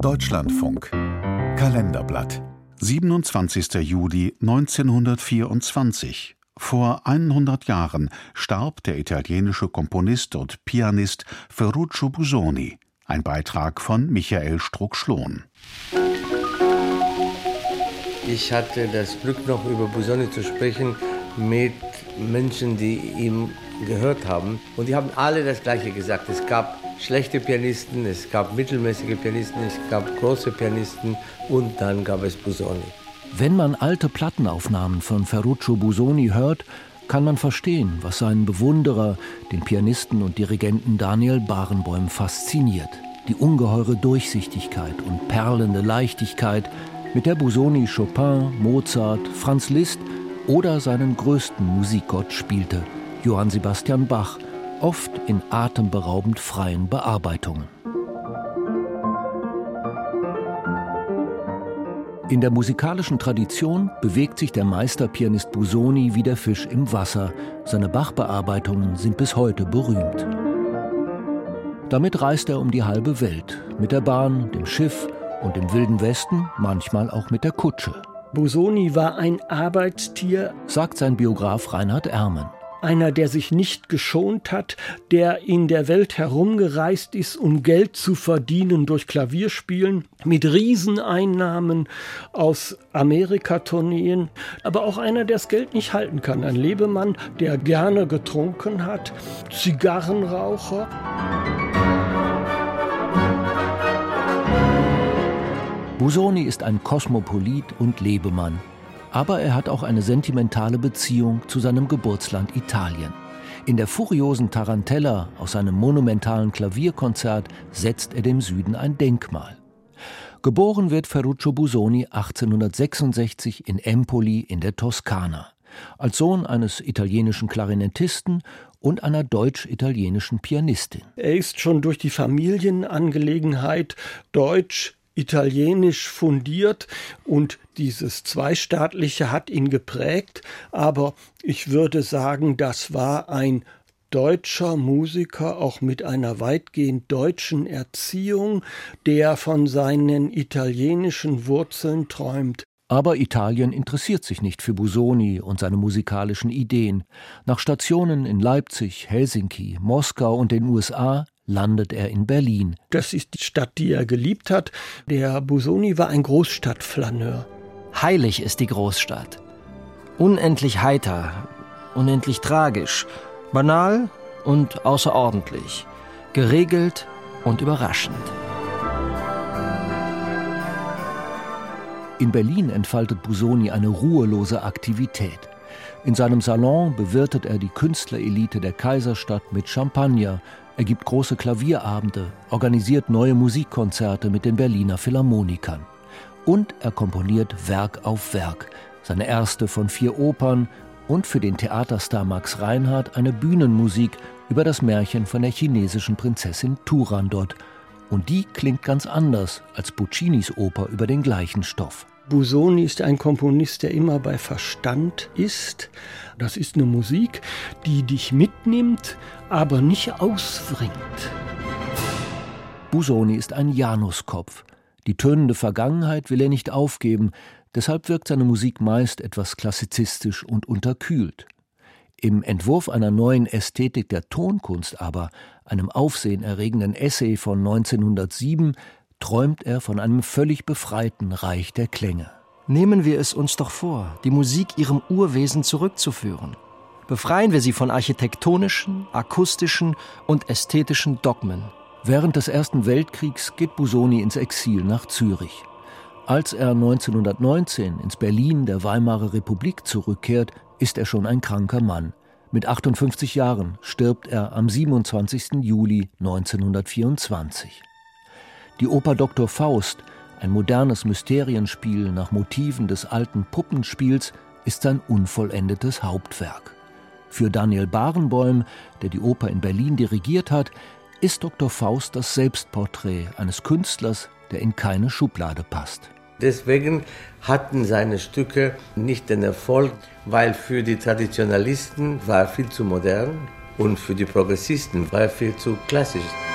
Deutschlandfunk Kalenderblatt 27. Juli 1924. Vor 100 Jahren starb der italienische Komponist und Pianist Ferruccio Busoni. Ein Beitrag von Michael Struck-Schlohn. Ich hatte das Glück, noch über Busoni zu sprechen mit Menschen, die ihn gehört haben. Und die haben alle das Gleiche gesagt. Es gab schlechte Pianisten, es gab mittelmäßige Pianisten, es gab große Pianisten und dann gab es Busoni. Wenn man alte Plattenaufnahmen von Ferruccio Busoni hört, kann man verstehen, was seinen Bewunderer, den Pianisten und Dirigenten Daniel Barenboim, fasziniert. Die ungeheure Durchsichtigkeit und perlende Leichtigkeit, mit der Busoni Chopin, Mozart, Franz Liszt oder seinen größten Musikgott spielte, Johann Sebastian Bach, oft in atemberaubend freien Bearbeitungen. In der musikalischen Tradition bewegt sich der Meisterpianist Busoni wie der Fisch im Wasser. Seine Bach-Bearbeitungen sind bis heute berühmt. Damit reist er um die halbe Welt, mit der Bahn, dem Schiff und im Wilden Westen, manchmal auch mit der Kutsche. Busoni war ein Arbeitstier, sagt sein Biograf Reinhard Ermen. Einer, der sich nicht geschont hat, der in der Welt herumgereist ist, um Geld zu verdienen durch Klavierspielen, mit Rieseneinnahmen aus Amerika-Tourneen, aber auch einer, der das Geld nicht halten kann. Ein Lebemann, der gerne getrunken hat, Zigarrenraucher. Busoni ist ein Kosmopolit und Lebemann. Aber er hat auch eine sentimentale Beziehung zu seinem Geburtsland Italien. In der furiosen Tarantella aus seinem monumentalen Klavierkonzert setzt er dem Süden ein Denkmal. Geboren wird Ferruccio Busoni 1866 in Empoli in der Toskana, als Sohn eines italienischen Klarinettisten und einer deutsch-italienischen Pianistin. Er ist schon durch die Familienangelegenheit deutsch-italienisch fundiert und dieses Zweistaatliche hat ihn geprägt, aber ich würde sagen, das war ein deutscher Musiker, auch mit einer weitgehend deutschen Erziehung, der von seinen italienischen Wurzeln träumt. Aber Italien interessiert sich nicht für Busoni und seine musikalischen Ideen. Nach Stationen in Leipzig, Helsinki, Moskau und den USA landet er in Berlin. Das ist die Stadt, die er geliebt hat. Der Busoni war ein Großstadtflaneur. Heilig ist die Großstadt. Unendlich heiter, unendlich tragisch, banal und außerordentlich, geregelt und überraschend. In Berlin entfaltet Busoni eine ruhelose Aktivität. In seinem Salon bewirtet er die Künstlerelite der Kaiserstadt mit Champagner. Er gibt große Klavierabende, organisiert neue Musikkonzerte mit den Berliner Philharmonikern. Und er komponiert Werk auf Werk. Seine erste von 4 Opern und für den Theaterstar Max Reinhardt eine Bühnenmusik über das Märchen von der chinesischen Prinzessin Turandot. Und die klingt ganz anders als Puccinis Oper über den gleichen Stoff. Busoni ist ein Komponist, der immer bei Verstand ist. Das ist eine Musik, die dich mitnimmt, aber nicht ausbringt. Busoni ist ein Januskopf. Die tönende Vergangenheit will er nicht aufgeben, deshalb wirkt seine Musik meist etwas klassizistisch und unterkühlt. Im Entwurf einer neuen Ästhetik der Tonkunst aber, einem aufsehenerregenden Essay von 1907, träumt er von einem völlig befreiten Reich der Klänge. Nehmen wir es uns doch vor, die Musik ihrem Urwesen zurückzuführen. Befreien wir sie von architektonischen, akustischen und ästhetischen Dogmen. Während des Ersten Weltkriegs geht Busoni ins Exil nach Zürich. Als er 1919 ins Berlin der Weimarer Republik zurückkehrt, ist er schon ein kranker Mann. Mit 58 Jahren stirbt er am 27. Juli 1924. Die Oper Dr. Faust, ein modernes Mysterienspiel nach Motiven des alten Puppenspiels, ist sein unvollendetes Hauptwerk. Für Daniel Barenboim, der die Oper in Berlin dirigiert hat, ist Dr. Faust das Selbstporträt eines Künstlers, der in keine Schublade passt. Deswegen hatten seine Stücke nicht den Erfolg, weil für die Traditionalisten war er viel zu modern und für die Progressisten war er viel zu klassisch.